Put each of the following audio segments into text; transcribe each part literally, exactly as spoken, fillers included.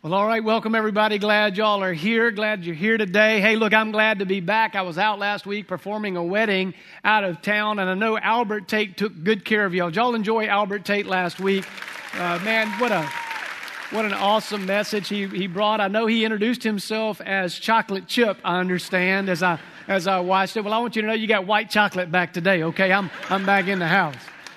Well, all right, welcome everybody. Glad y'all are here. Glad you're here today. Hey, look, I'm glad to be back. I was out last week performing a wedding out of town, and I know Albert Tate took good care of y'all. Did y'all enjoy Albert Tate last week? Uh, man, what a what an awesome message he he brought. I know he introduced himself as Chocolate Chip, I understand, as I as I watched it. Well, I want you to know you got white chocolate back today, okay? I'm I'm back in the house.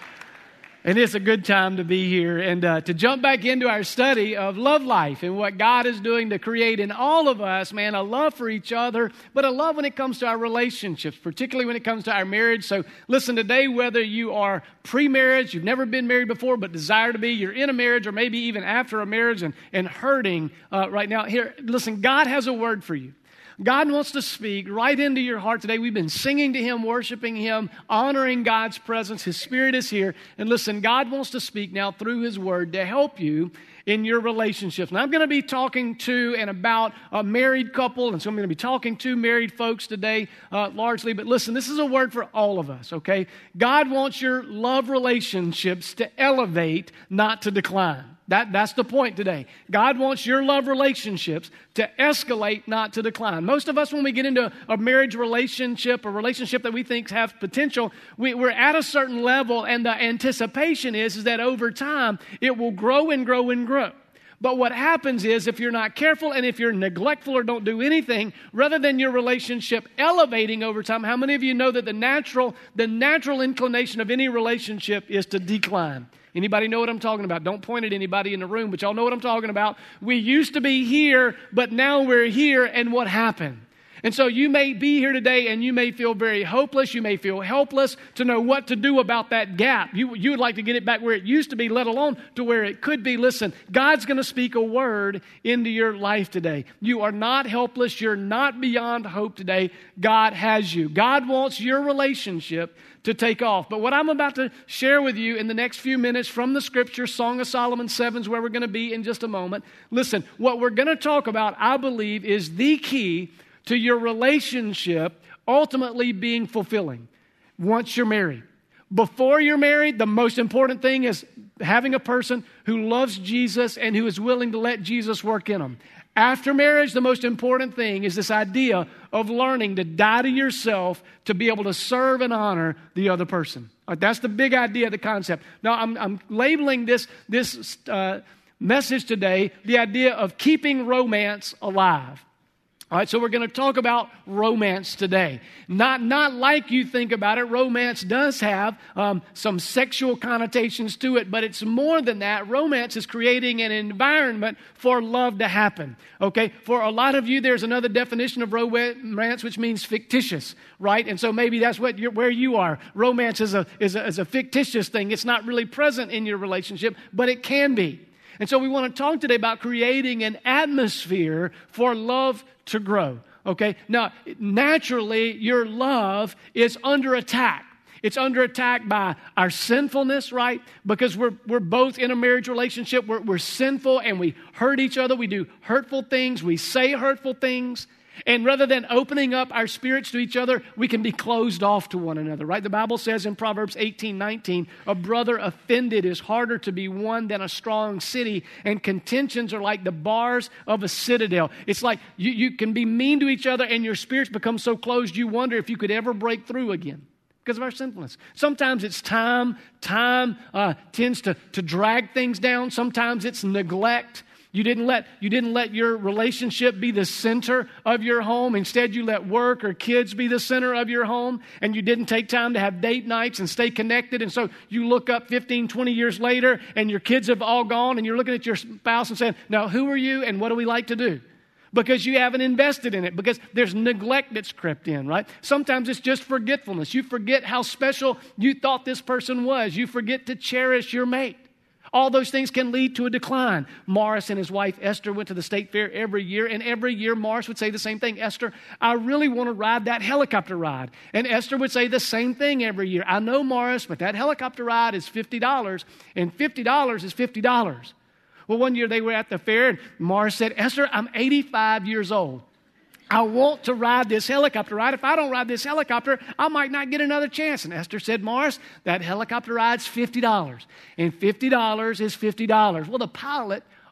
And it's a good time to be here and uh, to jump back into our study of love life and what God is doing to create in all of us, man, a love for each other, but a love when it comes to our relationships, particularly when it comes to our marriage. So listen, today, whether you are pre-marriage, you've never been married before but desire to be, you're in a marriage or maybe even after a marriage and, and hurting uh, right now, here, listen, God has a word for you. God wants to speak right into your heart today. We've been singing to Him, worshiping Him, honoring God's presence. His Spirit is here. And listen, God wants to speak now through His Word to help you in your relationships. And I'm going to be talking to and about a married couple, and so I'm going to be talking to married folks today uh, largely. But listen, this is a word for all of us, okay? God wants your love relationships to elevate, not to decline. That, that's the point today. God wants your love relationships to escalate, not to decline. Most of us, when we get into a marriage relationship, a relationship that we think has potential, we, we're at a certain level, and the anticipation is, is that over time, it will grow and grow and grow. But what happens is, if you're not careful and if you're neglectful or don't do anything, rather than your relationship elevating over time, how many of you know that the natural, the natural inclination of any relationship is to decline? Anybody know what I'm talking about? Don't point at anybody in the room, but y'all know what I'm talking about. We used to be here, but now we're here, and what happened? And so you may be here today and you may feel very hopeless. You may feel helpless to know what to do about that gap. You, you would like to get it back where it used to be, let alone to where it could be. Listen, God's going to speak a word into your life today. You are not helpless. You're not beyond hope today. God has you. God wants your relationship to take off. But what I'm about to share with you in the next few minutes from the Scripture, Song of Solomon seven is where we're going to be in just a moment. Listen, what we're going to talk about, I believe, is the key to your relationship ultimately being fulfilling once you're married. Before you're married, the most important thing is having a person who loves Jesus and who is willing to let Jesus work in them. After marriage, the most important thing is this idea of learning to die to yourself to be able to serve and honor the other person. All right, that's the big idea, the concept. Now, I'm, I'm labeling this, this uh, message today the idea of keeping romance alive. All right, so we're going to talk about romance today. Not, not like you think about it. Romance does have um, some sexual connotations to it, but it's more than that. Romance is creating an environment for love to happen. Okay, for a lot of you, there's another definition of romance, which means fictitious, right? And so maybe that's what you're, where you are. Romance is a, is a is a fictitious thing. It's not really present in your relationship, but it can be. And so we want to talk today about creating an atmosphere for love to grow, okay? Now, naturally, your love is under attack. It's under attack by our sinfulness, right? Because we're we're both in a marriage relationship. We're, we're sinful and we hurt each other. We do hurtful things. We say hurtful things. And rather than opening up our spirits to each other, we can be closed off to one another, right? The Bible says in Proverbs eighteen nineteen, a brother offended is harder to be won than a strong city, and contentions are like the bars of a citadel. It's like you, you can be mean to each other and your spirits become so closed you wonder if you could ever break through again because of our sinfulness. Sometimes it's time. Time uh, tends to, to drag things down. Sometimes it's neglect. You didn't let you didn't let your relationship be the center of your home. Instead, you let work or kids be the center of your home, and you didn't take time to have date nights and stay connected. And so you look up fifteen, twenty years later, and your kids have all gone, and you're looking at your spouse and saying, now, who are you, and what do we like to do? Because you haven't invested in it, because there's neglect that's crept in, right? Sometimes it's just forgetfulness. You forget how special you thought this person was. You forget to cherish your mate. All those things can lead to a decline. Morris and his wife Esther went to the state fair every year, and every year Morris would say the same thing. Esther, I really want to ride that helicopter ride. And Esther would say the same thing every year. I know, Morris, but that helicopter ride is fifty dollars, and fifty dollars is fifty dollars. Well, one year they were at the fair, and Morris said, Esther, I'm eighty-five years old. I want to ride this helicopter ride. If I don't ride this helicopter, I might not get another chance. And Esther said, Morris, that helicopter ride's fifty dollars. And fifty dollars is fifty dollars. Well, the pilot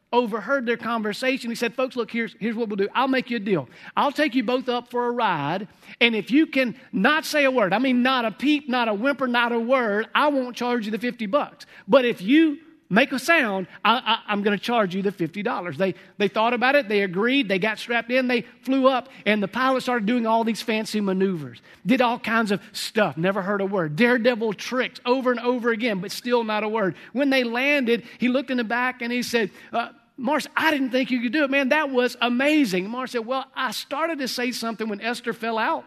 overheard their conversation. He said, folks, look, here's, here's what we'll do. I'll make you a deal. I'll take you both up for a ride, and if you can not say a word, I mean not a peep, not a whimper, not a word, I won't charge you the fifty bucks. But if you make a sound, I, I, I'm going to charge you the fifty dollars. They, they thought about it. They agreed. They got strapped in. They flew up, and the pilot started doing all these fancy maneuvers, did all kinds of stuff, never heard a word, daredevil tricks over and over again, but still not a word. When they landed, he looked in the back, and he said, uh, Mars, I didn't think you could do it. Man, that was amazing. Mars said, well, I started to say something when Esther fell out.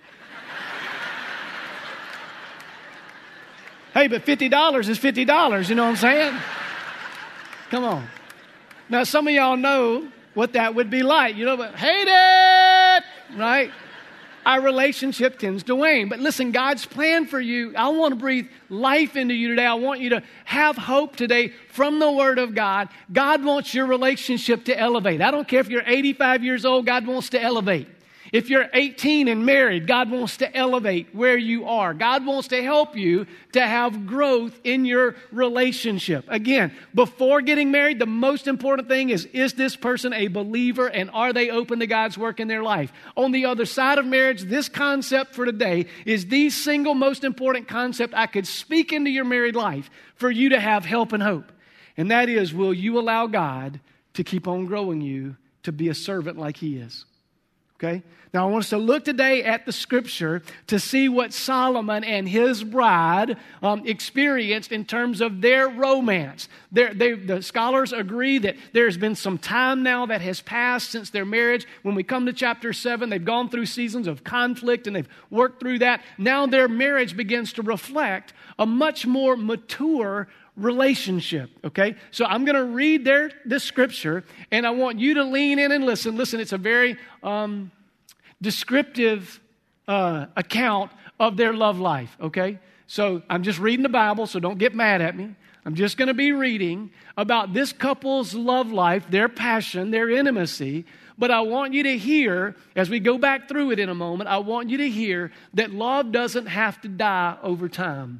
Hey, but fifty dollars is fifty dollars, you know what I'm saying? Come on. Now, some of y'all know what that would be like. You know, but hate it, right? Our relationship tends to wane. But listen, God's plan for you, I want to breathe life into you today. I want you to have hope today from the Word of God. God wants your relationship to elevate. I don't care if you're eighty-five years old, God wants to elevate. If you're eighteen and married, God wants to elevate where you are. God wants to help you to have growth in your relationship. Again, before getting married, the most important thing is, is this person a believer and are they open to God's work in their life? On the other side of marriage, this concept for today is the single most important concept I could speak into your married life for you to have help and hope. And that is, will you allow God to keep on growing you to be a servant like He is? Okay? Now, I want us to look today at the Scripture to see what Solomon and his bride um, experienced in terms of their romance. They're, they, the scholars agree that there's been some time now that has passed since their marriage. When we come to chapter seven, they've gone through seasons of conflict and they've worked through that. Now their marriage begins to reflect a much more mature relationship, okay? So I'm going to read their this scripture, and I want you to lean in and listen. Listen, it's a very um, descriptive uh, account of their love life, okay? So I'm just reading the Bible, so don't get mad at me. I'm just going to be reading about this couple's love life, their passion, their intimacy. But I want you to hear, as we go back through it in a moment, I want you to hear that love doesn't have to die over time.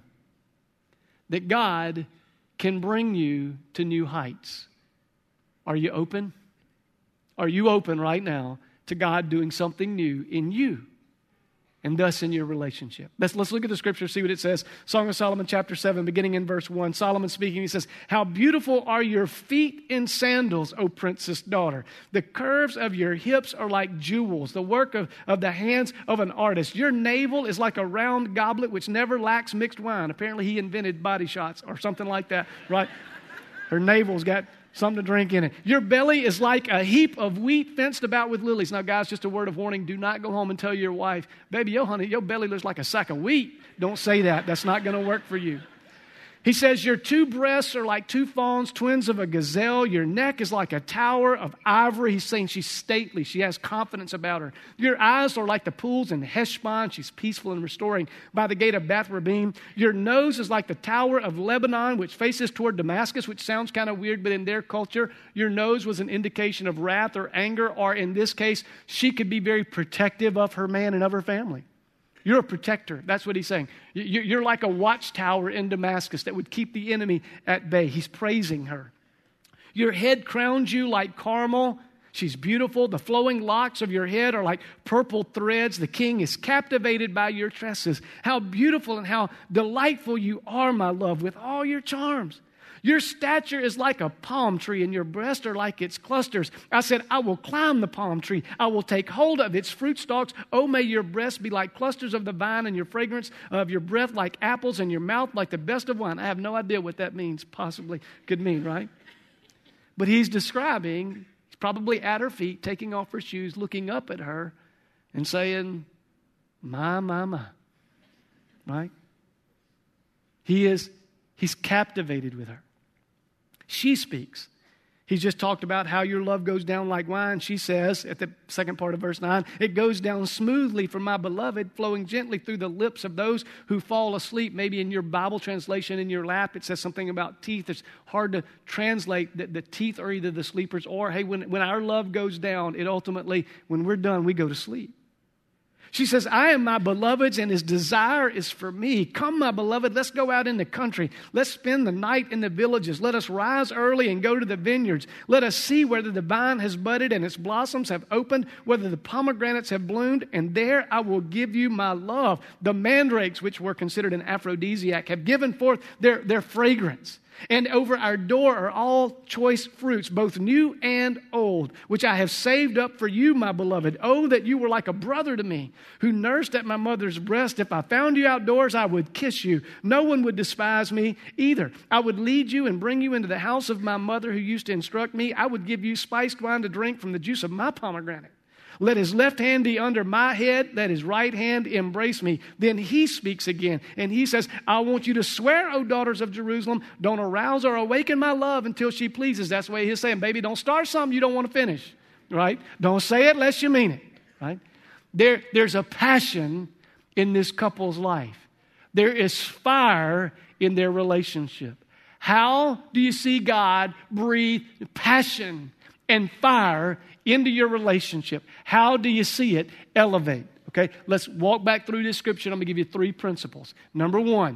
That God can bring you to new heights. Are you open? Are you open right now to God doing something new in you and thus in your relationship? Let's, let's look at the scripture, see what it says. Song of Solomon, chapter seven, beginning in verse one. Solomon speaking, he says, how beautiful are your feet in sandals, O princess daughter. The curves of your hips are like jewels, the work of, of the hands of an artist. Your navel is like a round goblet which never lacks mixed wine. Apparently he invented body shots or something like that, right? Her navel's got something to drink in it. Your belly is like a heap of wheat fenced about with lilies. Now, guys, just a word of warning. Do not go home and tell your wife, baby, yo, honey, your belly looks like a sack of wheat. Don't say that. That's not going to work for you. He says, your two breasts are like two fawns, twins of a gazelle. Your neck is like a tower of ivory. He's saying she's stately. She has confidence about her. Your eyes are like the pools in Heshbon. She's peaceful and restoring by the gate of Bath Rabbim. Your nose is like the tower of Lebanon, which faces toward Damascus, which sounds kind of weird, but in their culture, your nose was an indication of wrath or anger, or in this case, she could be very protective of her man and of her family. You're a protector. That's what he's saying. You're like a watchtower in Damascus that would keep the enemy at bay. He's praising her. Your head crowns you like Carmel. She's beautiful. The flowing locks of your head are like purple threads. The king is captivated by your tresses. How beautiful and how delightful you are, my love, with all your charms. Your stature is like a palm tree, and your breasts are like its clusters. I said, I will climb the palm tree. I will take hold of its fruit stalks. Oh, may your breasts be like clusters of the vine, and your fragrance of your breath like apples, and your mouth like the best of wine. I have no idea what that means, possibly could mean, right? But he's describing, he's probably at her feet, taking off her shoes, looking up at her, and saying, my, my, my, right? He is, he's captivated with her. She speaks. He's just talked about how your love goes down like wine. She says, at the second part of verse nine, it goes down smoothly for my beloved, flowing gently through the lips of those who fall asleep. Maybe in your Bible translation in your lap, it says something about teeth. It's hard to translate that the teeth are either the sleepers or, hey, when, when our love goes down, it ultimately, when we're done, we go to sleep. She says, I am my beloved's and his desire is for me. Come, my beloved, let's go out in the country. Let's spend the night in the villages. Let us rise early and go to the vineyards. Let us see whether the vine has budded and its blossoms have opened, whether the pomegranates have bloomed, and there I will give you my love. The mandrakes, which were considered an aphrodisiac, have given forth their, their fragrance. And over our door are all choice fruits, both new and old, which I have saved up for you, my beloved. Oh, that you were like a brother to me, who nursed at my mother's breast. If I found you outdoors, I would kiss you. No one would despise me either. I would lead you and bring you into the house of my mother, who used to instruct me. I would give you spiced wine to drink from the juice of my pomegranate. Let his left hand be under my head. Let his right hand embrace me. Then he speaks again. And he says, I want you to swear, O daughters of Jerusalem, don't arouse or awaken my love until she pleases. That's the way he's saying, baby, don't start something you don't want to finish. Right? Don't say it unless you mean it. Right? There, there's a passion in this couple's life. There is fire in their relationship. How do you see God breathe passion and fire into your relationship? How do you see it elevate? Okay, let's walk back through this scripture. I'm going to give you three principles. Number one,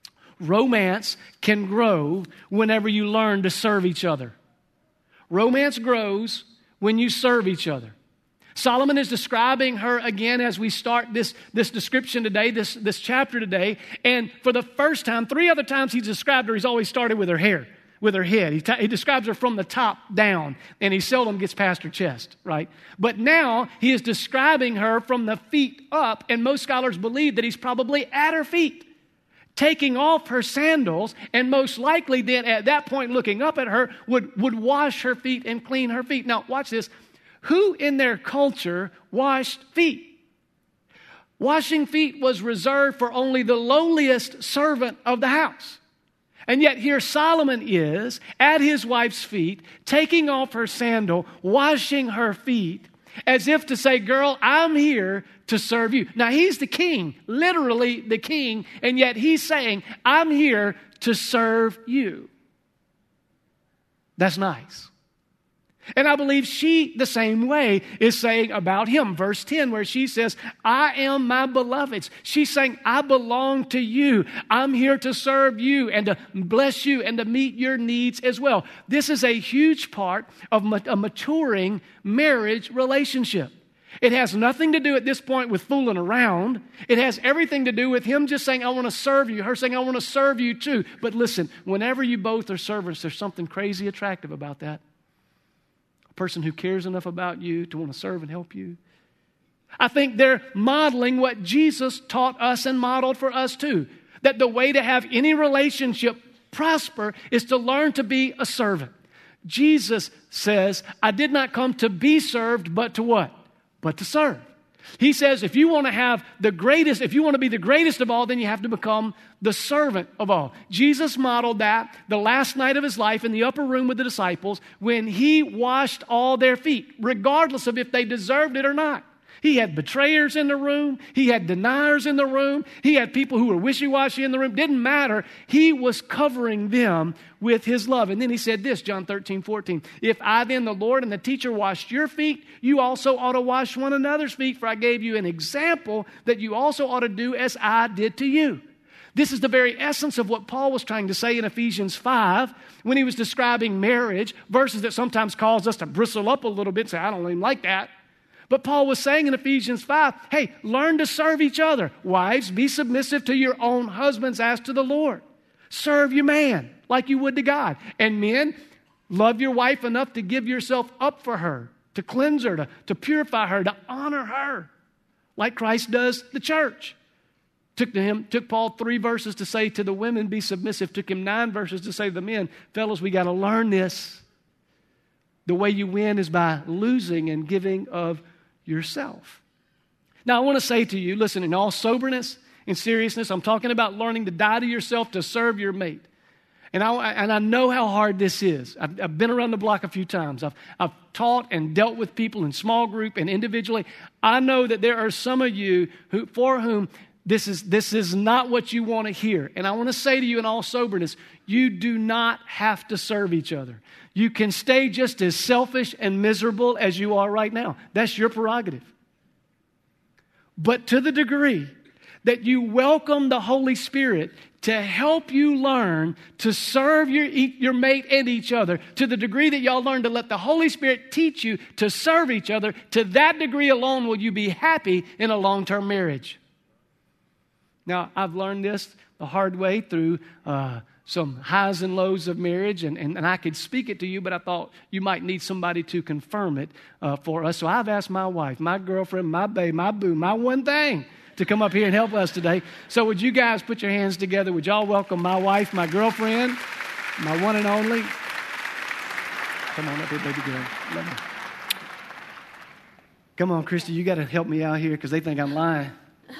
romance can grow whenever you learn to serve each other. Romance grows when you serve each other. Solomon is describing her again as we start this, this description today, this, this chapter today. And for the first time, three other times he's described her, he's always started with her hair. With her head. He, t- he describes her from the top down, and he seldom gets past her chest, right? But now he is describing her from the feet up, and most scholars believe that he's probably at her feet, taking off her sandals, and most likely then at that point looking up at her would, would wash her feet and clean her feet. Now watch this. Who in their culture washed feet? Washing feet was reserved for only the lowliest servant of the house. And yet here Solomon is at his wife's feet, taking off her sandal, washing her feet, as if to say, girl, I'm here to serve you. Now he's the king, literally the king, and yet he's saying, I'm here to serve you. That's nice. And I believe she, the same way, is saying about him. Verse ten, where she says, I am my beloved's. She's saying, I belong to you. I'm here to serve you and to bless you and to meet your needs as well. This is a huge part of a maturing marriage relationship. It has nothing to do at this point with fooling around. It has everything to do with him just saying, I want to serve you. Her saying, I want to serve you too. But listen, whenever you both are servants, there's something crazy attractive about that. Person who cares enough about you to want to serve and help you. I think they're modeling what Jesus taught us and modeled for us too. That the way to have any relationship prosper is to learn to be a servant. Jesus says, I did not come to be served, but to what? But to serve. He says, if you want to have the greatest, if you want to be the greatest of all, then you have to become the servant of all. Jesus modeled that the last night of his life in the upper room with the disciples when he washed all their feet, regardless of if they deserved it or not. He had betrayers in the room. He had deniers in the room. He had people who were wishy-washy in the room. Didn't matter. He was covering them with his love. And then he said this, John thirteen, fourteen. If I then, the Lord and the teacher, washed your feet, you also ought to wash one another's feet. For I gave you an example that you also ought to do as I did to you. This is the very essence of what Paul was trying to say in Ephesians five when he was describing marriage, verses that sometimes cause us to bristle up a little bit and say, I don't even like that. But Paul was saying in Ephesians five, hey, learn to serve each other. Wives, be submissive to your own husbands as to the Lord. Serve your man like you would to God. And men, love your wife enough to give yourself up for her, to cleanse her, to, to purify her, to honor her, like Christ does the church. Took to him, took Paul three verses to say to the women, be submissive. Took him nine verses to say to the men, fellas, we got to learn this. The way you win is by losing and giving of yourself. Now, I want to say to you, listen, in all soberness and seriousness, I'm talking about learning to die to yourself to serve your mate. And I, and I know how hard this is. I've, I've been around the block a few times. I've, I've taught and dealt with people in small group and individually. I know that there are some of you who, for whom this is, this is not what you want to hear. And I want to say to you in all soberness, you do not have to serve each other. You can stay just as selfish and miserable as you are right now. That's your prerogative. But to the degree that you welcome the Holy Spirit to help you learn to serve your, your mate and each other, to the degree that y'all learn to let the Holy Spirit teach you to serve each other, to that degree alone will you be happy in a long-term marriage. Now, I've learned this the hard way through uh, some highs and lows of marriage, and, and, and I could speak it to you, but I thought you might need somebody to confirm it uh, for us. So I've asked my wife, my girlfriend, my babe, my boo, my one thing, to come up here and help us today. So would you guys put your hands together? Would y'all welcome my wife, my girlfriend, my one and only? Come on up here, baby girl. Love you. Come on, Christy, you got to help me out here because they think I'm lying.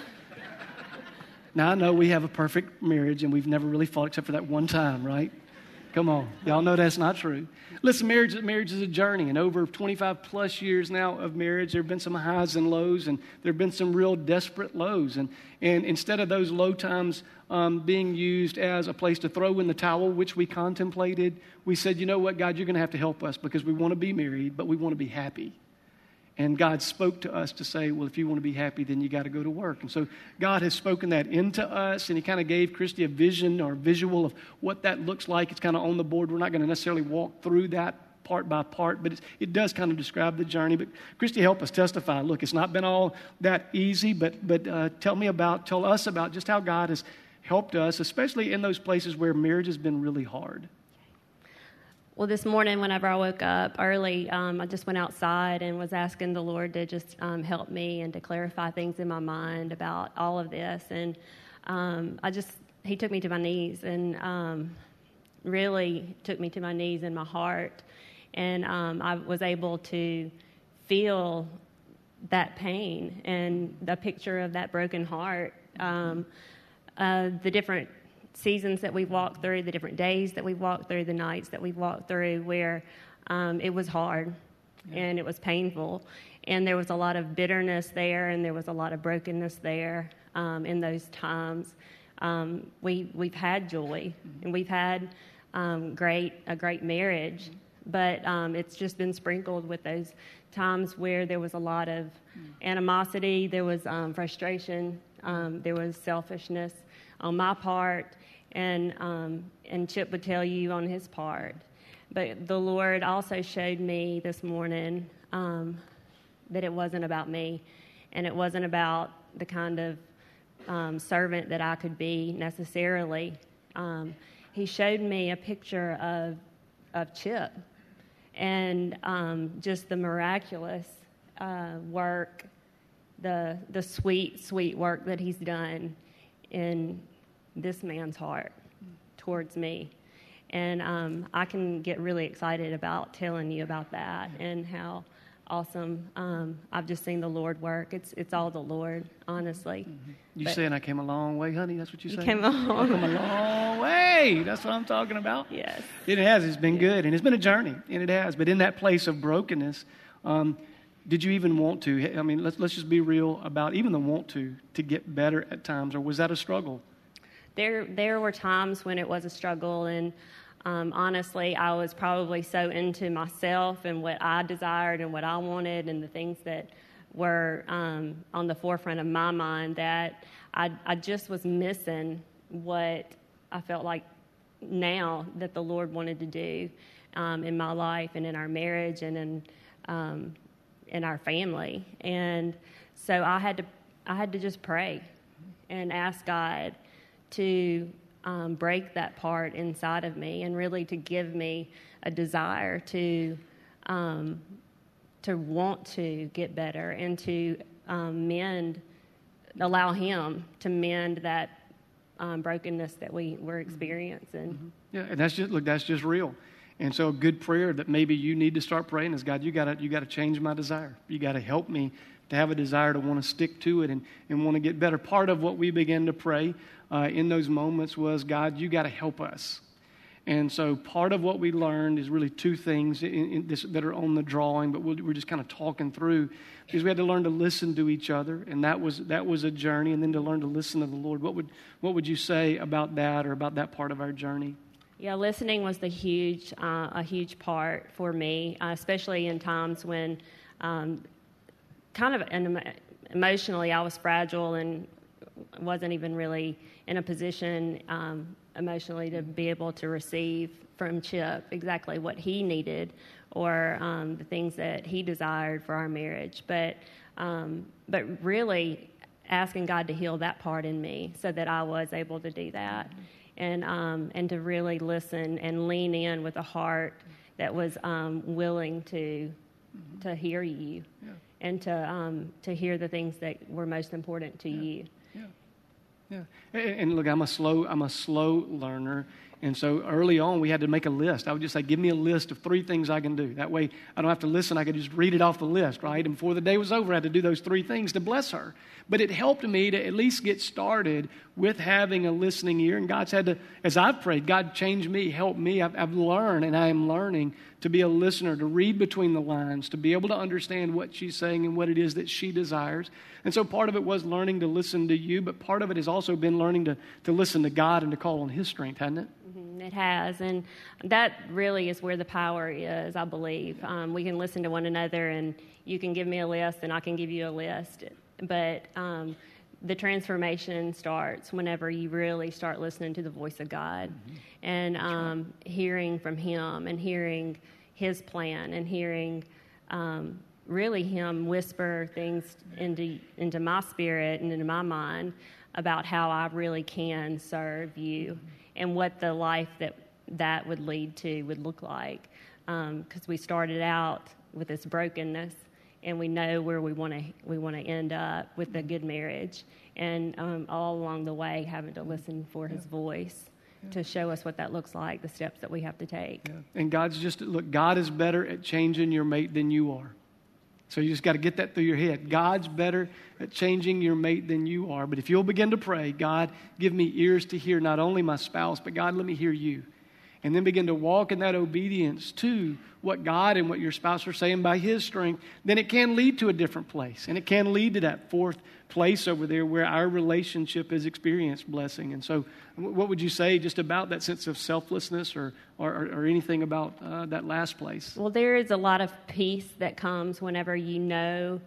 Now, I know we have a perfect marriage and we've never really fought except for that one time, right? Come on. Y'all know that's not true. Listen, marriage, marriage is a journey, and over twenty-five plus years now of marriage, there have been some highs and lows, and there have been some real desperate lows. And, and instead of those low times um, being used as a place to throw in the towel, which we contemplated, we said, you know what, God, you're going to have to help us because we want to be married, but we want to be happy. And God spoke to us to say, well, if you want to be happy, then you got to go to work. And so God has spoken that into us, and he kind of gave Christy a vision or a visual of what that looks like. It's kind of on the board. We're not going to necessarily walk through that part by part, but it's, it does kind of describe the journey. But Christy, help us testify. Look, it's not been all that easy, but but uh, tell me about, tell us about just how God has helped us, especially in those places where marriage has been really hard. Well, this morning, whenever I woke up early, um, I just went outside and was asking the Lord to just um, help me and to clarify things in my mind about all of this. And um, I just, he took me to my knees and um, really took me to my knees in my heart. And um, I was able to feel that pain and the picture of that broken heart, um, uh, the different seasons that we've walked through, the different days that we've walked through, the nights that we've walked through where um, it was hard yeah. and it was painful. And there was a lot of bitterness there and there was a lot of brokenness there um, in those times. Um, we, we've had joy mm-hmm. and we've had um, great a great marriage, mm-hmm. but um, it's just been sprinkled with those times where there was a lot of mm-hmm. animosity, there was um, frustration, um, there was selfishness on my part, and um, and Chip would tell you on his part. But the Lord also showed me this morning um, that it wasn't about me, and it wasn't about the kind of um, servant that I could be necessarily. Um, he showed me a picture of of Chip, and um, just the miraculous uh, work, the the sweet, sweet work that he's done in this man's heart towards me. And um, I can get really excited about telling you about that and how awesome um, I've just seen the Lord work. It's it's all the Lord, honestly. Mm-hmm. You but saying I came a long way, honey? That's what you saying? Came a long I came a long way. That's what I'm talking about. Yes. It has. It's been yeah. good. And it's been a journey. And it has. But in that place of brokenness, um, did you even want to? I mean, let's let's just be real about even the want to, to get better at times. Or was that a struggle? There there were times when it was a struggle, and um, honestly, I was probably so into myself and what I desired and what I wanted and the things that were um, on the forefront of my mind that I, I just was missing what I felt like now that the Lord wanted to do um, in my life and in our marriage and in um, in our family. And so I had to I had to just pray and ask God to um, break that part inside of me and really to give me a desire to um, to want to get better and to um, mend, allow Him to mend that um, brokenness that we were experiencing. Mm-hmm. Yeah, and that's just look, that's just real. And so a good prayer that maybe you need to start praying is, God, you got to you got to change my desire. You got to help me to have a desire to want to stick to it and, and want to get better. Part of what we began to pray uh, in those moments was, God, you got to help us. And so part of what we learned is really two things in, in this, that are on the drawing, but we'll, we're just kind of talking through, because we had to learn to listen to each other, and that was that was a journey, and then to learn to listen to the Lord. What would what would you say about that or about that part of our journey? Yeah, listening was the huge uh, a huge part for me, uh, especially in times when um, kind of an emotionally, I was fragile and wasn't even really in a position um, emotionally to be able to receive from Chip exactly what he needed or um, the things that he desired for our marriage. But um, but really asking God to heal that part in me so that I was able to do that, and um, and to really listen and lean in with a heart that was um, willing to to hear you, yeah. and to um, to hear the things that were most important to yeah. you. Yeah, yeah. And, and look, I'm a slow I'm a slow learner. And so early on, we had to make a list. I would just say, give me a list of three things I can do. That way, I don't have to listen. I could just read it off the list, right? And before the day was over, I had to do those three things to bless her. But it helped me to at least get started with having a listening ear. And God's had to, as I've prayed, God change me, help me. I've, I've learned, and I am learning to be a listener, to read between the lines, to be able to understand what she's saying and what it is that she desires. And so part of it was learning to listen to you, but part of it has also been learning to, to listen to God and to call on His strength, hasn't it? Mm-hmm. It has, and that really is where the power is, I believe. Um, we can listen to one another, and you can give me a list, and I can give you a list. But um, the transformation starts whenever you really start listening to the voice of God, mm-hmm. and um, right. hearing from Him and hearing His plan and hearing um, really Him whisper things into into my spirit and into my mind about how I really can serve you, mm-hmm. and what the life that that would lead to would look like. Because um, we started out with this brokenness, and we know where we want to we want to end up with a good marriage. And um, all along the way, having to listen for His yeah. voice yeah. to show us what that looks like, the steps that we have to take. Yeah. And God's just, look, God is better at changing your mate than you are. So you just got to get that through your head. God's better at changing your mate than you are. But if you'll begin to pray, God, give me ears to hear not only my spouse, but God, let me hear you. And then begin to walk in that obedience to what God and what your spouse are saying by His strength, then it can lead to a different place. And it can lead to that fourth place over there where our relationship has experienced blessing. And so what would you say just about that sense of selflessness or, or, or anything about uh, that last place? Well, there is a lot of peace that comes whenever you know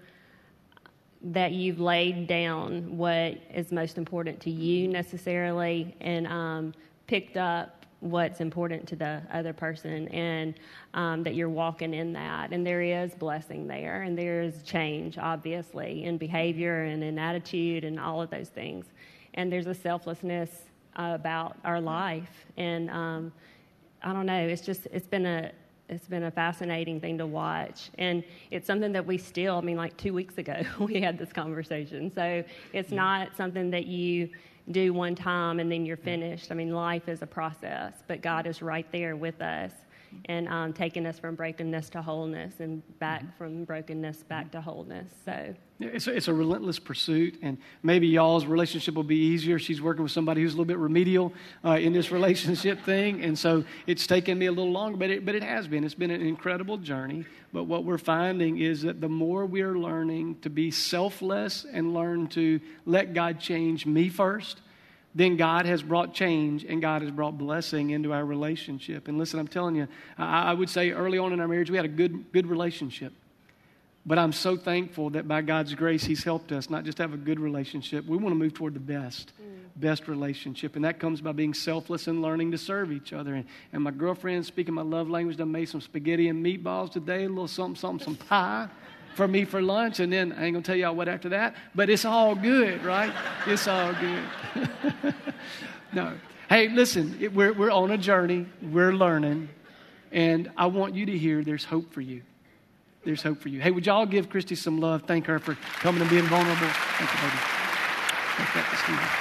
that you've laid down what is most important to you necessarily, and um, picked up what's important to the other person, and um, that you're walking in that. And there is blessing there, and there is change, obviously, in behavior and in attitude and all of those things. And there's a selflessness uh, about our life. And um, I don't know, it's just, it's been a, it's been a fascinating thing to watch. And it's something that we still, I mean, like two weeks ago, we had this conversation. So it's not something that you do one time and then you're finished. I mean, life is a process, but God is right there with us, and um, taking us from brokenness to wholeness, and back from brokenness back to wholeness. So it's a, it's a relentless pursuit, and maybe y'all's relationship will be easier. She's working with somebody who's a little bit remedial uh, in this relationship thing, and so it's taken me a little longer, but it, but it has been. It's been an incredible journey. But what we're finding is that the more we're learning to be selfless and learn to let God change me first, then God has brought change and God has brought blessing into our relationship. And listen, I'm telling you, I, I would say early on in our marriage, we had a good, good relationship. But I'm so thankful that by God's grace, He's helped us not just have a good relationship. We want to move toward the best, mm. best relationship. And that comes by being selfless and learning to serve each other. And, and my girlfriend, speaking my love language, done made some spaghetti and meatballs today, a little something, something, some pie for me for lunch. And then I ain't going to tell y'all what after that, but it's all good, right? It's all good. No. Hey, listen, it, we're, we're on a journey. We're learning. And I want you to hear there's hope for you. There's hope for you. Hey, would y'all give Christy some love? Thank her for coming and being vulnerable. Thank you, baby. Thank that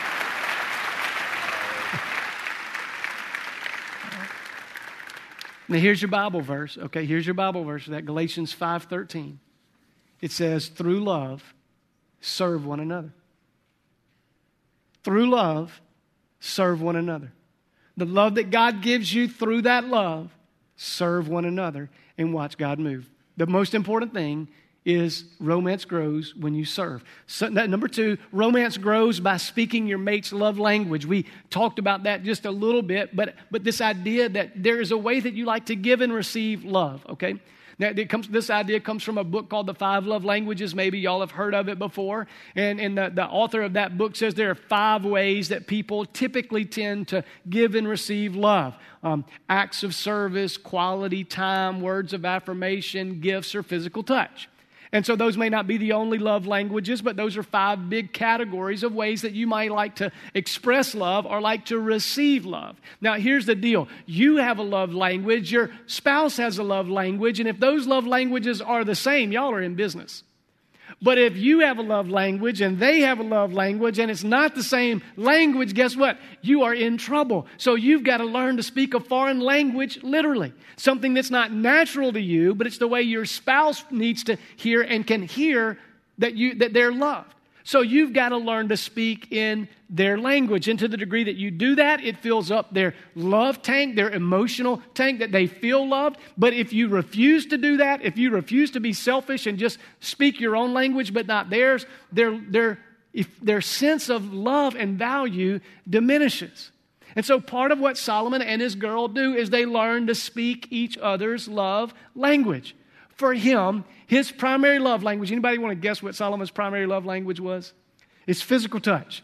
to Stephen. Now, here's your Bible verse. Okay, here's your Bible verse. That Galatians five thirteen. It says, through love, serve one another. Through love, serve one another. The love that God gives you, through that love, serve one another and watch God move. The most important thing is romance grows when you serve. So, that, number two, romance grows by speaking your mate's love language. We talked about that just a little bit, but, but this idea that there is a way that you like to give and receive love, okay? Now, it comes, this idea comes from a book called The Five Love Languages. Maybe y'all have heard of it before. And, and the, the author of that book says there are five ways that people typically tend to give and receive love. Um, acts of service, quality time, words of affirmation, gifts, or physical touch. And so those may not be the only love languages, but those are five big categories of ways that you might like to express love or like to receive love. Now, here's the deal. You have a love language. Your spouse has a love language. And if those love languages are the same, y'all are in business. But if you have a love language and they have a love language and it's not the same language, guess what? You are in trouble. So you've got to learn to speak a foreign language literally. Something that's not natural to you, but it's the way your spouse needs to hear and can hear that you that they're loved. So you've got to learn to speak in their language. And to the degree that you do that, it fills up their love tank, their emotional tank, that they feel loved. But if you refuse to do that, if you refuse to be selfish and just speak your own language but not theirs, their, their, if their sense of love and value diminishes. And so part of what Solomon and his girl do is they learn to speak each other's love language. For him, his primary love language, anybody want to guess what Solomon's primary love language was? It's physical touch.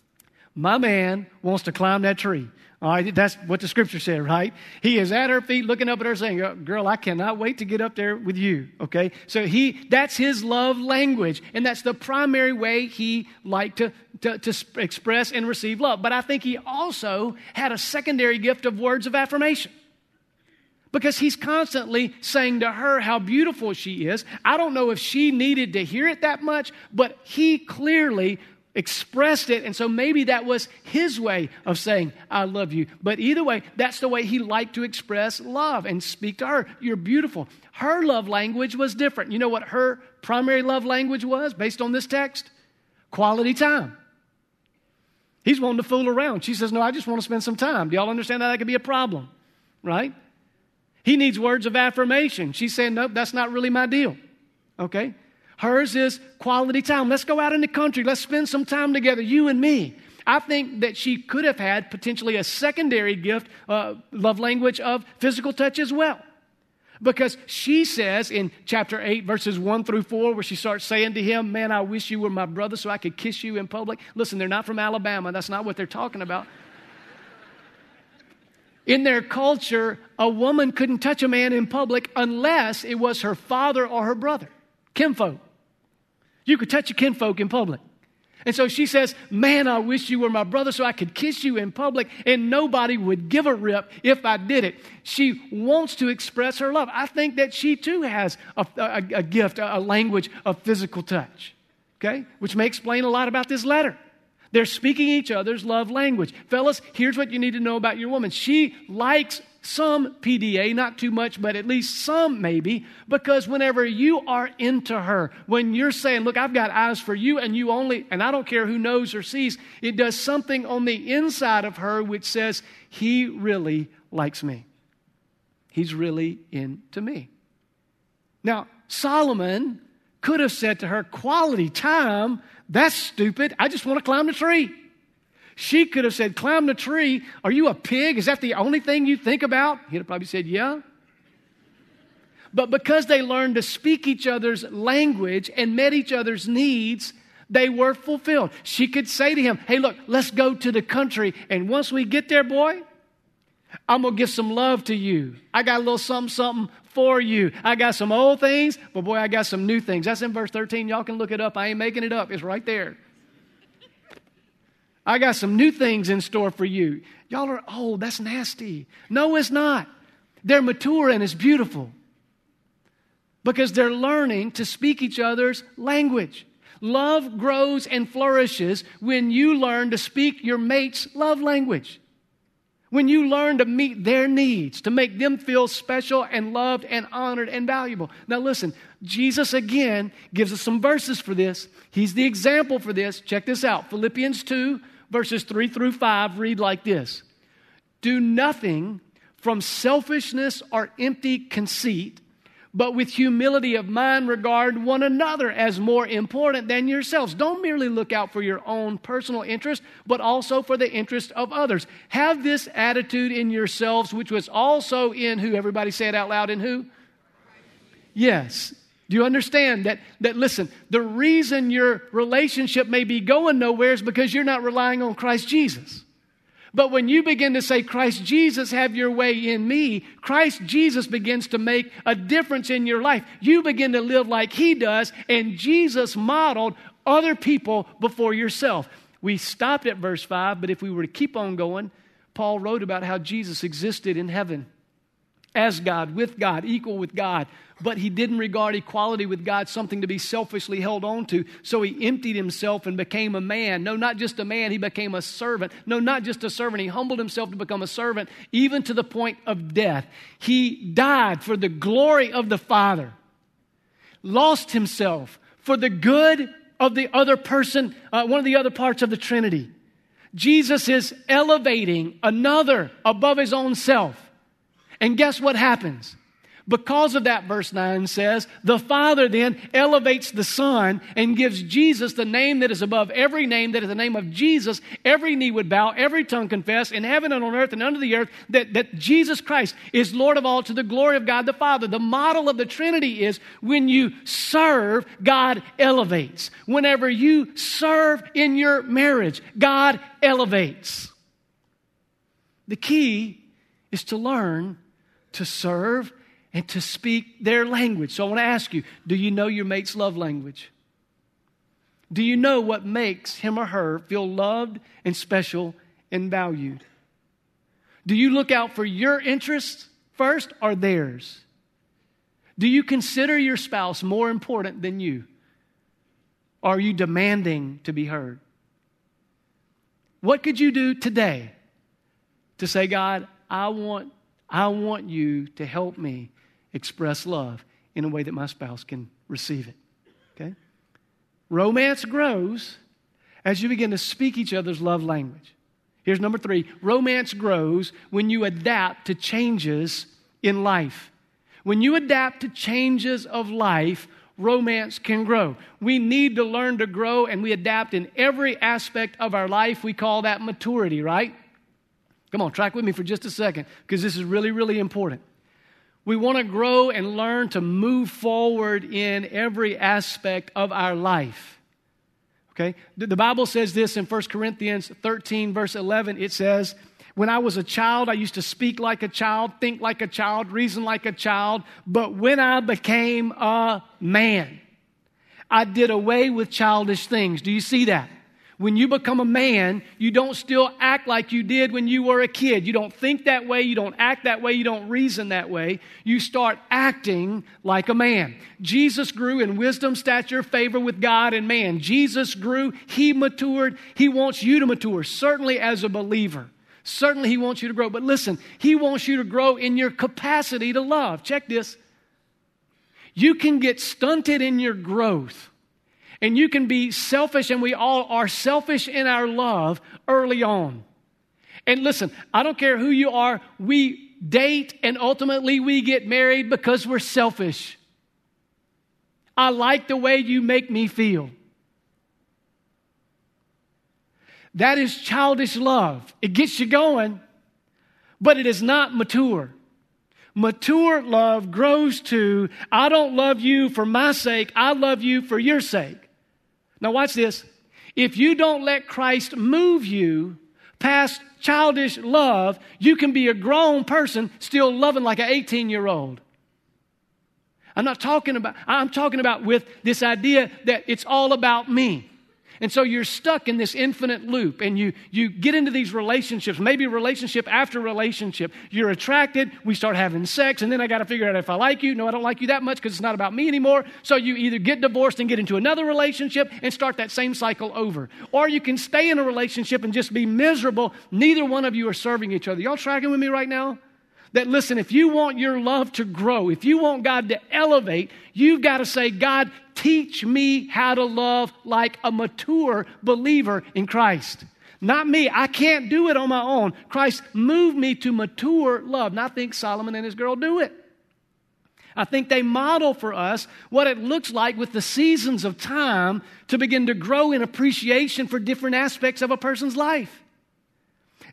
My man wants to climb that tree. All right, that's what the scripture said, right? He is at her feet looking up at her saying, girl, I cannot wait to get up there with you, okay? So he, that's his love language, and that's the primary way he liked to, to, to express and receive love. But I think he also had a secondary gift of words of affirmation. Because he's constantly saying to her how beautiful she is. I don't know if she needed to hear it that much, but he clearly expressed it. And so maybe that was his way of saying, I love you. But either way, that's the way he liked to express love and speak to her. You're beautiful. Her love language was different. You know what her primary love language was based on this text? Quality time. He's wanting to fool around. She says, no, I just want to spend some time. Do y'all understand that that could be a problem? Right? He needs words of affirmation. She's saying, nope, that's not really my deal. Okay? Hers is quality time. Let's go out in the country. Let's spend some time together, you and me. I think that she could have had potentially a secondary gift, uh, love language of physical touch as well. Because she says in chapter eight, verses one through four, where she starts saying to him, man, I wish you were my brother so I could kiss you in public. Listen, they're not from Alabama. That's not what they're talking about. In their culture, a woman couldn't touch a man in public unless it was her father or her brother, kinfolk. You could touch your kinfolk in public. And so she says, man, I wish you were my brother so I could kiss you in public and nobody would give a rip if I did it. She wants to express her love. I think that she too has a, a, a gift, a language of physical touch, okay, which may explain a lot about this letter. They're speaking each other's love language. Fellas, here's what you need to know about your woman. She likes some P D A, not too much, but at least some maybe, because whenever you are into her, when you're saying, look, I've got eyes for you and you only, and I don't care who knows or sees, it does something on the inside of her which says, he really likes me. He's really into me. Now, Solomon could have said to her, quality time, that's stupid. I just want to climb the tree. She could have said, climb the tree. Are you a pig? Is that the only thing you think about? He'd have probably said, yeah. But because they learned to speak each other's language and met each other's needs, they were fulfilled. She could say to him, hey, look, let's go to the country. And once we get there, boy, I'm going to give some love to you. I got a little something, something for you. I got some old things, but boy, I got some new things. That's in verse thirteen. Y'all can look it up. I ain't making it up. It's right there. I got some new things in store for you. Y'all are old. That's nasty. No, it's not. They're mature and it's beautiful because they're learning to speak each other's language. Love grows and flourishes when you learn to speak your mate's love language. When you learn to meet their needs, to make them feel special and loved and honored and valuable. Now listen, Jesus again gives us some verses for this. He's the example for this. Check this out. Philippians two, verses three through five read like this. Do nothing from selfishness or empty conceit, but with humility of mind regard one another as more important than yourselves. Don't merely look out for your own personal interest, but also for the interest of others. Have this attitude in yourselves, which was also in who? Everybody say it out loud, in who? Yes. Do you understand that, that, listen, the reason your relationship may be going nowhere is because you're not relying on Christ Jesus. But when you begin to say, Christ Jesus, have your way in me, Christ Jesus begins to make a difference in your life. You begin to live like He does, and Jesus modeled other people before yourself. We stopped at verse five, but if we were to keep on going, Paul wrote about how Jesus existed in heaven as God, with God, equal with God. But He didn't regard equality with God something to be selfishly held on to. So He emptied Himself and became a man. No, not just a man, He became a servant. No, not just a servant. He humbled Himself to become a servant, even to the point of death. He died for the glory of the Father, lost Himself for the good of the other person, uh, one of the other parts of the Trinity. Jesus is elevating another above His own self. And guess what happens? Because of that, verse nine says, the Father then elevates the Son and gives Jesus the name that is above every name, that is the name of Jesus. Every knee would bow, every tongue confess in heaven and on earth and under the earth that, that Jesus Christ is Lord of all, to the glory of God the Father. The model of the Trinity is when you serve, God elevates. Whenever you serve in your marriage, God elevates. The key is to learn to serve and to speak their language. So I want to ask you, do you know your mate's love language? Do you know what makes him or her feel loved and special and valued? Do you look out for your interests first or theirs? Do you consider your spouse more important than you? Or are you demanding to be heard? What could you do today to say, God, I want, I want you to help me express love in a way that my spouse can receive it? Okay? Romance grows as you begin to speak each other's love language. Here's number three. Romance grows when you adapt to changes in life. When you adapt to changes of life, romance can grow. We need to learn to grow, and we adapt in every aspect of our life. We call that maturity, right? Come on, track with me for just a second, because this is really, really important. We want to grow and learn to move forward in every aspect of our life. Okay? The Bible says this in First Corinthians thirteen, verse eleven. It says, when I was a child, I used to speak like a child, think like a child, reason like a child. But when I became a man, I did away with childish things. Do you see that? When you become a man, you don't still act like you did when you were a kid. You don't think that way. You don't act that way. You don't reason that way. You start acting like a man. Jesus grew in wisdom, stature, favor with God and man. Jesus grew. He matured. He wants you to mature, certainly as a believer. Certainly He wants you to grow. But listen, He wants you to grow in your capacity to love. Check this. You can get stunted in your growth. And you can be selfish, and we all are selfish in our love early on. And listen, I don't care who you are, we date and ultimately we get married because we're selfish. I like the way you make me feel. That is childish love. It gets you going, but it is not mature. Mature love grows to, I don't love you for my sake, I love you for your sake. Now watch this. If you don't let Christ move you past childish love, you can be a grown person still loving like an eighteen-year-old. I'm not talking about, I'm talking about with this idea that it's all about me. And so you're stuck in this infinite loop, and you, you get into these relationships, maybe relationship after relationship. You're attracted, we start having sex, and then I got to figure out if I like you. No, I don't like you that much because it's not about me anymore. So you either get divorced and get into another relationship and start that same cycle over. Or you can stay in a relationship and just be miserable. Neither one of you are serving each other. Y'all tracking with me right now? That listen, if you want your love to grow, if you want God to elevate, you've got to say, God, teach me how to love like a mature believer in Christ. Not me. I can't do it on my own. Christ moved me to mature love. And I think Solomon and his girl do it. I think they model for us what it looks like with the seasons of time to begin to grow in appreciation for different aspects of a person's life.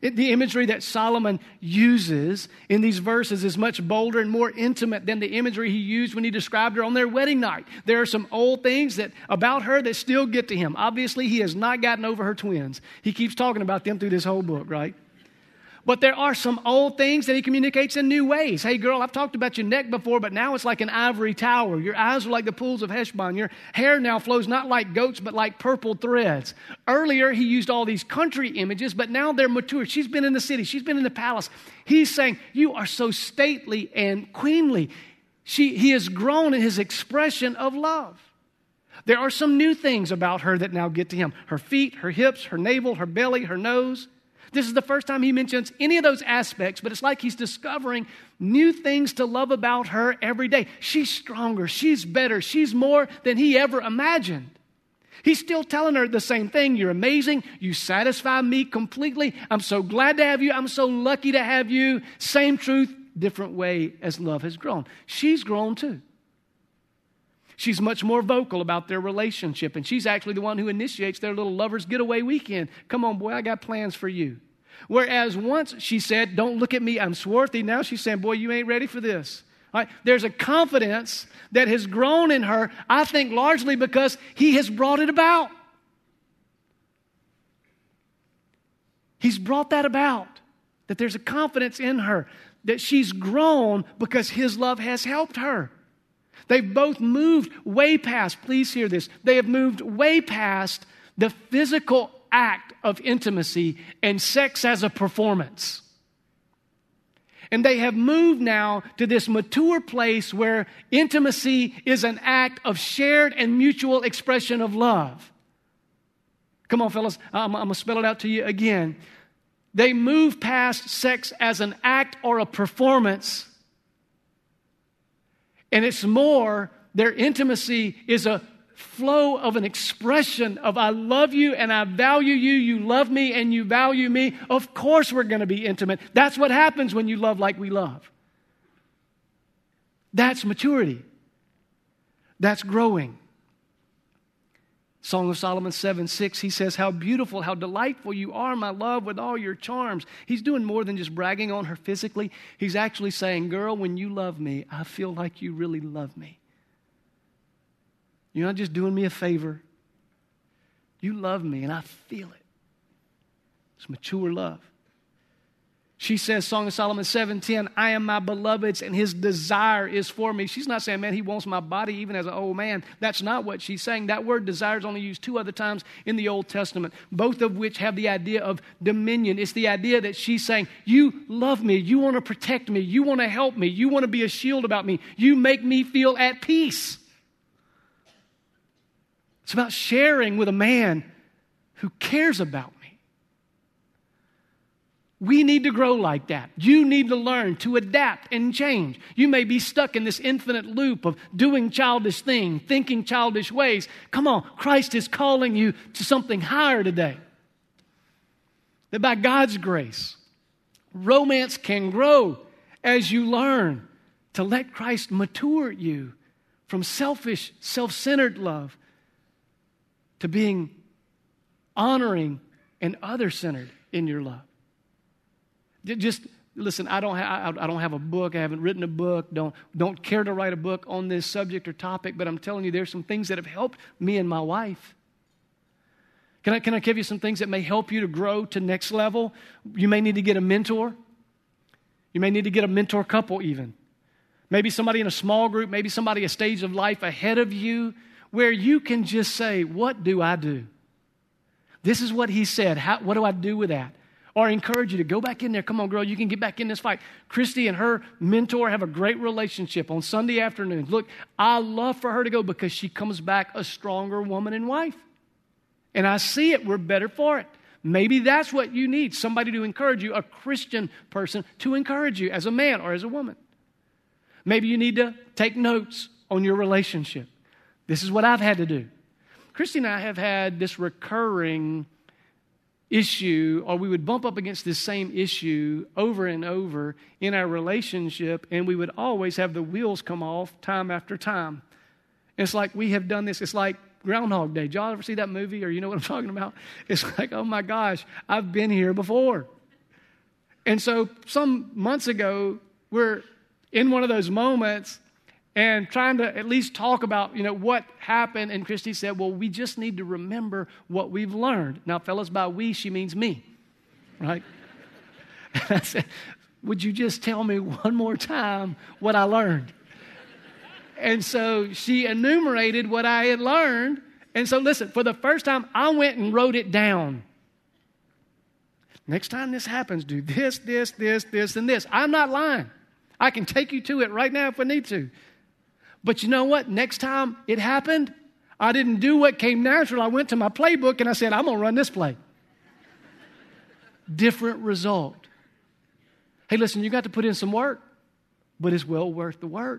It, the imagery that Solomon uses in these verses is much bolder and more intimate than the imagery he used when he described her on their wedding night. There are some old things that about her that still get to him. Obviously, he has not gotten over her twins. He keeps talking about them through this whole book, right? But there are some old things that he communicates in new ways. Hey, girl, I've talked about your neck before, but now it's like an ivory tower. Your eyes are like the pools of Heshbon. Your hair now flows not like goats, but like purple threads. Earlier, he used all these country images, but now they're mature. She's been in the city. She's been in the palace. He's saying, you are so stately and queenly. She, he has grown in his expression of love. There are some new things about her that now get to him. Her feet, her hips, her navel, her belly, her nose. This is the first time he mentions any of those aspects, but it's like he's discovering new things to love about her every day. She's stronger. She's better. She's more than he ever imagined. He's still telling her the same thing. You're amazing. You satisfy me completely. I'm so glad to have you. I'm so lucky to have you. Same truth, different way as love has grown. She's grown too. She's much more vocal about their relationship, and she's actually the one who initiates their little lovers getaway weekend. Come on, boy, I got plans for you. Whereas once she said, don't look at me, I'm swarthy. Now she's saying, boy, you ain't ready for this. All right? There's a confidence that has grown in her, I think largely because he has brought it about. He's brought that about, that there's a confidence in her, that she's grown because his love has helped her. They've both moved way past, please hear this, they have moved way past the physical act of intimacy and sex as a performance. And they have moved now to this mature place where intimacy is an act of shared and mutual expression of love. Come on, fellas, I'm, I'm going to spell it out to you again. They move past sex as an act or a performance. And it's more, their intimacy is a flow of an expression of I love you and I value you, you love me and you value me. Of course we're going to be intimate. That's what happens when you love like we love. That's maturity. That's growing. Song of Solomon seven six, he says, how beautiful, how delightful you are, my love, with all your charms. He's doing more than just bragging on her physically. He's actually saying, girl, when you love me, I feel like you really love me. You're not just doing me a favor. You love me, and I feel it. It's mature love. She says, Song of Solomon seven ten, I am my beloved's and his desire is for me. She's not saying, man, he wants my body even as an old man. That's not what she's saying. That word desire is only used two other times in the Old Testament, both of which have the idea of dominion. It's the idea that she's saying, you love me. You want to protect me. You want to help me. You want to be a shield about me. You make me feel at peace. It's about sharing with a man who cares about me. We need to grow like that. You need to learn to adapt and change. You may be stuck in this infinite loop of doing childish things, thinking childish ways. Come on, Christ is calling you to something higher today. That by God's grace, romance can grow as you learn to let Christ mature you from selfish, self-centered love to being honoring and other-centered in your love. Just listen, I don't, ha- I don't have a book. I haven't written a book. Don't, don't care to write a book on this subject or topic, but I'm telling you there's some things that have helped me and my wife. Can I, can I give you some things that may help you to grow to next level? You may need to get a mentor. You may need to get a mentor couple even. Maybe somebody in a small group, maybe somebody a stage of life ahead of you where you can just say, what do I do? This is what he said. How, what do I do with that? Or encourage you to go back in there. Come on, girl, you can get back in this fight. Christy and her mentor have a great relationship on Sunday afternoons. Look, I love for her to go because she comes back a stronger woman and wife. And I see it. We're better for it. Maybe that's what you need, somebody to encourage you, a Christian person to encourage you as a man or as a woman. Maybe you need to take notes on your relationship. This is what I've had to do. Christy and I have had this recurring issue, or we would bump up against this same issue over and over in our relationship, and we would always have the wheels come off time after time. It's like we have done this. It's like Groundhog Day. Did y'all ever see that movie, or you know what I'm talking about? It's like, oh my gosh, I've been here before. And so some months ago, we're in one of those moments and trying to at least talk about, you know, what happened. And Christy said, well, we just need to remember what we've learned. Now, fellas, by we, she means me, right? And I said, would you just tell me one more time what I learned? And so she enumerated what I had learned. And so listen, for the first time, I went and wrote it down. Next time this happens, do this, this, this, this, and this. I'm not lying. I can take you to it right now if we need to. But you know what? Next time it happened, I didn't do what came natural. I went to my playbook and I said, I'm going to run this play. Different result. Hey, listen, you got to put in some work, but it's well worth the work.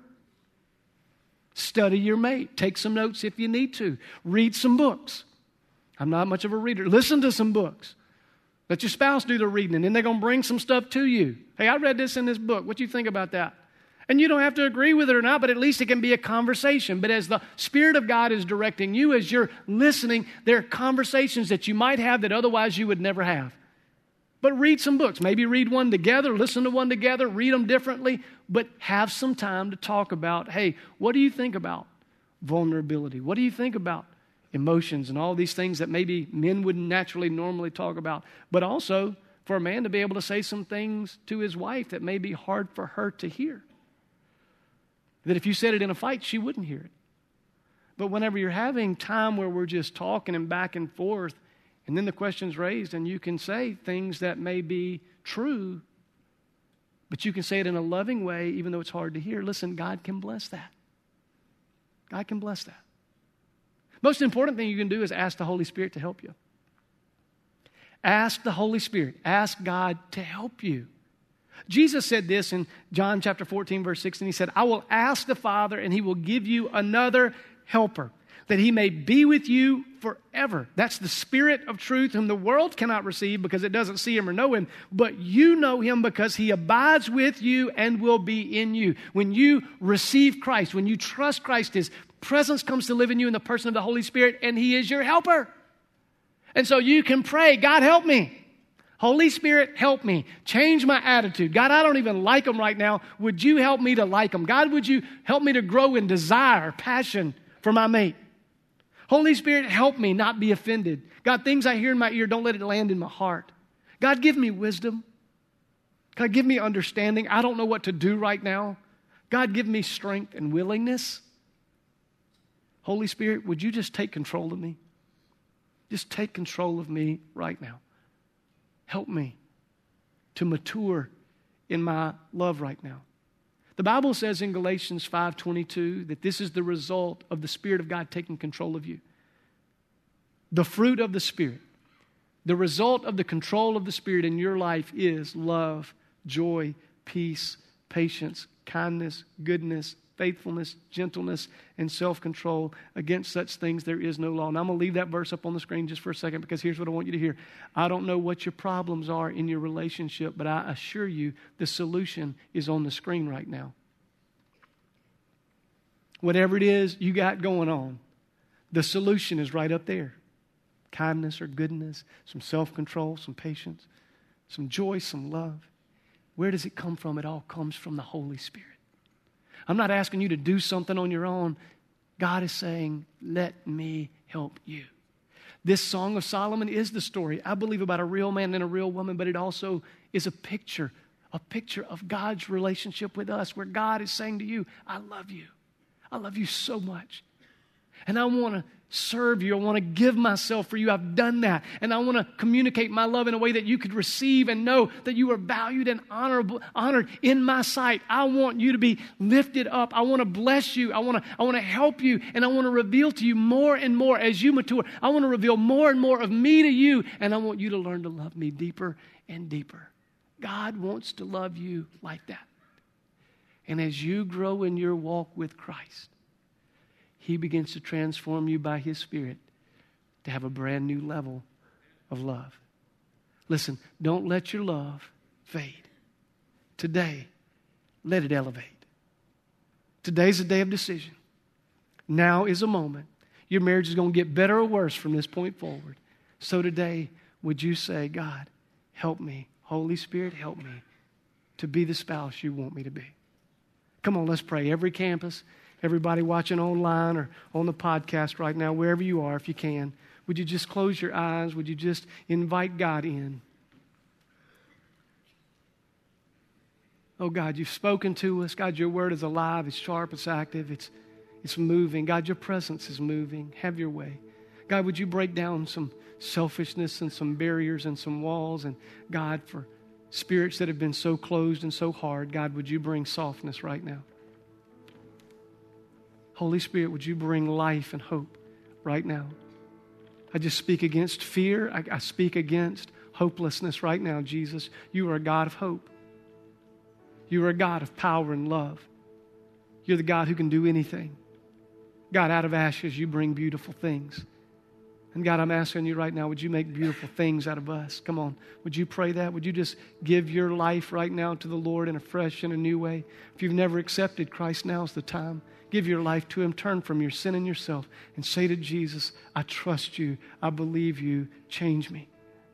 Study your mate. Take some notes if you need to. Read some books. I'm not much of a reader. Listen to some books. Let your spouse do the reading, and then they're going to bring some stuff to you. Hey, I read this in this book. What do you think about that? And you don't have to agree with it or not, but at least it can be a conversation. But as the Spirit of God is directing you, as you're listening, there are conversations that you might have that otherwise you would never have. But read some books. Maybe read one together, listen to one together, read them differently, but have some time to talk about, hey, what do you think about vulnerability? What do you think about emotions and all these things that maybe men wouldn't naturally normally talk about? But also for a man to be able to say some things to his wife that may be hard for her to hear. That if you said it in a fight, she wouldn't hear it. But whenever you're having time where we're just talking and back and forth, and then the question's raised, and you can say things that may be true, but you can say it in a loving way, even though it's hard to hear. Listen, God can bless that. God can bless that. Most important thing you can do is ask the Holy Spirit to help you. Ask the Holy Spirit. Ask God to help you. Jesus said this in John chapter fourteen, verse sixteen. He said, I will ask the Father, and He will give you another helper, that He may be with you forever. That's the Spirit of truth, whom the world cannot receive because it doesn't see Him or know Him. But you know Him because He abides with you and will be in you. When you receive Christ, when you trust Christ, His presence comes to live in you in the person of the Holy Spirit, and He is your helper. And so you can pray, God, help me. Holy Spirit, help me. Change my attitude. God, I don't even like them right now. Would you help me to like them? God, would you help me to grow in desire, passion for my mate? Holy Spirit, help me not be offended. God, things I hear in my ear, don't let it land in my heart. God, give me wisdom. God, give me understanding. I don't know what to do right now. God, give me strength and willingness. Holy Spirit, would you just take control of me? Just take control of me right now. Help me to mature in my love right now. The Bible says in Galatians five twenty-two that this is the result of the Spirit of God taking control of you. The fruit of the Spirit, the result of the control of the Spirit in your life is love, joy, peace, patience, kindness, goodness, faithfulness, gentleness, and self-control. Against such things there is no law. And I'm going to leave that verse up on the screen just for a second, because here's what I want you to hear. I don't know what your problems are in your relationship, but I assure you the solution is on the screen right now. Whatever it is you got going on, the solution is right up there. Kindness or goodness, some self-control, some patience, some joy, some love. Where does it come from? It all comes from the Holy Spirit. I'm not asking you to do something on your own. God is saying, let me help you. This Song of Solomon is the story, I believe, about a real man and a real woman, but it also is a picture, a picture of God's relationship with us, where God is saying to you, I love you. I love you so much. And I want to serve you. I want to give myself for you. I've done that. And I want to communicate my love in a way that you could receive and know that you are valued and honorable, honored in my sight. I want you to be lifted up. I want to bless you. I want to, I want to help you. And I want to reveal to you more and more as you mature. I want to reveal more and more of me to you. And I want you to learn to love me deeper and deeper. God wants to love you like that. And as you grow in your walk with Christ, He begins to transform you by His Spirit to have a brand new level of love. Listen, don't let your love fade. Today, let it elevate. Today's a day of decision. Now is a moment. Your marriage is going to get better or worse from this point forward. So today, would you say, God, help me Holy Spirit, help me to be the spouse you want me to be. Come on, let's pray. Every campus, everybody watching online or on the podcast right now, wherever you are, if you can, would you just close your eyes? Would you just invite God in? Oh, God, you've spoken to us. God, your word is alive. It's sharp. It's active. It's, it's moving. God, your presence is moving. Have your way. God, would you break down some selfishness and some barriers and some walls? And God, for spirits that have been so closed and so hard, God, would you bring softness right now? Holy Spirit, would you bring life and hope right now? I just speak against fear. I, I speak against hopelessness right now, Jesus. You are a God of hope. You are a God of power and love. You're the God who can do anything. God, out of ashes, you bring beautiful things. And God, I'm asking you right now, would you make beautiful things out of us? Come on. Would you pray that? Would you just give your life right now to the Lord in a fresh and a new way? If you've never accepted Christ, now's the time. Give your life to Him. Turn from your sin and yourself and say to Jesus, I trust you. I believe you. Change me.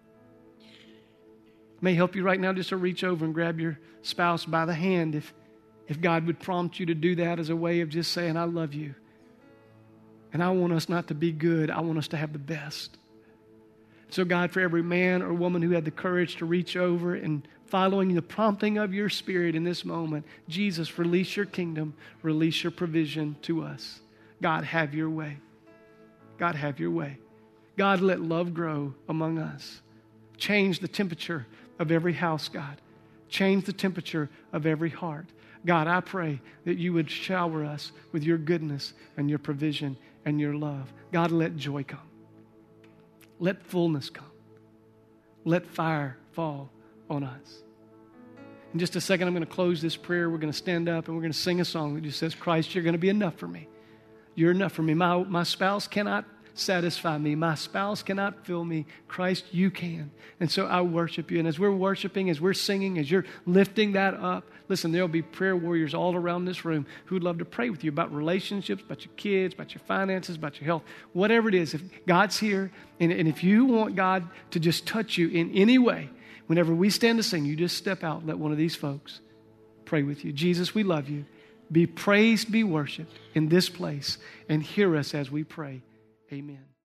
It may help you right now just to reach over and grab your spouse by the hand if, if God would prompt you to do that as a way of just saying, I love you. And I want us not to be good. I want us to have the best. So God, for every man or woman who had the courage to reach over and following the prompting of your Spirit in this moment, Jesus, release your kingdom, release your provision to us. God, have your way. God, have your way. God, let love grow among us. Change the temperature of every house, God. Change the temperature of every heart. God, I pray that you would shower us with your goodness and your provision and your love. God, let joy come. Let fullness come. Let fire fall on us. In just a second, I'm going to close this prayer. We're going to stand up and we're going to sing a song that just says, Christ, you're going to be enough for me. You're enough for me. My, my spouse cannot satisfy me. My spouse cannot fill me. Christ, you can. And so I worship you. And as we're worshiping, as we're singing, as you're lifting that up, listen, there'll be prayer warriors all around this room who would love to pray with you about relationships, about your kids, about your finances, about your health, whatever it is. If God's here, and, and if you want God to just touch you in any way, whenever we stand to sing, you just step out and let one of these folks pray with you. Jesus, we love you. Be praised, be worshiped in this place, and hear us as we pray. Amen.